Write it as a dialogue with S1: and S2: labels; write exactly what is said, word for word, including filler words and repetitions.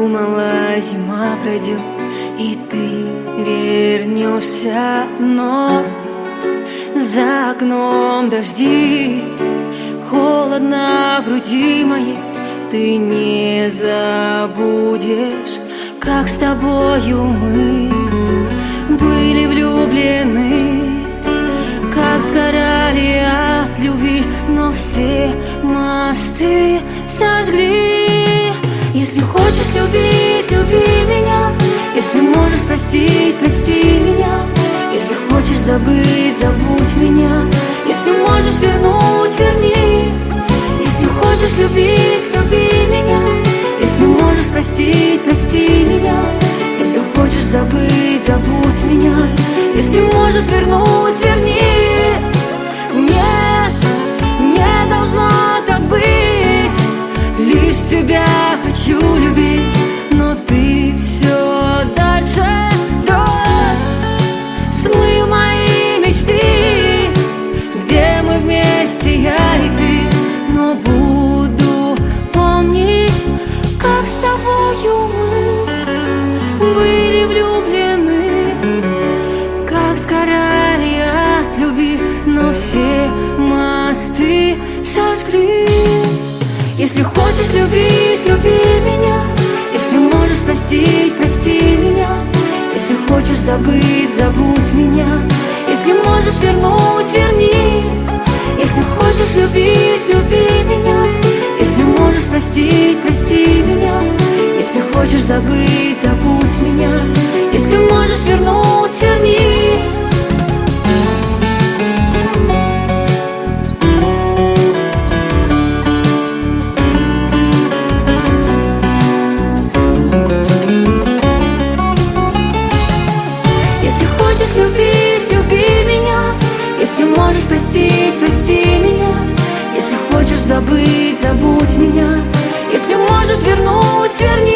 S1: думала, зима пройдет и ты вернешься, но за окном дожди, холодно в груди моей. Ты не забудешь, как с тобою мы были влюблены, как сгорали от любви, но все мосты сожгли. Если хочешь любить, люби меня. Если можешь простить, прости меня. Если хочешь забыть, забудь меня. Если можешь вернуть, верни. Если хочешь любить, люби меня. Если можешь простить, прости меня. Если хочешь забыть, забудь меня. Если можешь вернуть, верни. Нет, не должно так быть. Лишь тебя хочу любить, но ты все дальше. Дождь смыл мои мечты, где мы вместе, я и ты. Но буду помнить, как с тобою мы были влюблены, как сгорали от любви, но все мосты сожгли. Если хочешь любить, люби меня. Если можешь простить, прости меня. Если хочешь забыть, забудь меня. Если можешь вернуть, верни. Если хочешь любить, люби меня. Если можешь простить, прости меня. Если хочешь забыть, забудь меня. Если можешь вернуть, верни. Любить, люби меня. Если можешь простить, прости меня. Если хочешь забыть, забудь меня. Если можешь вернуть, верни.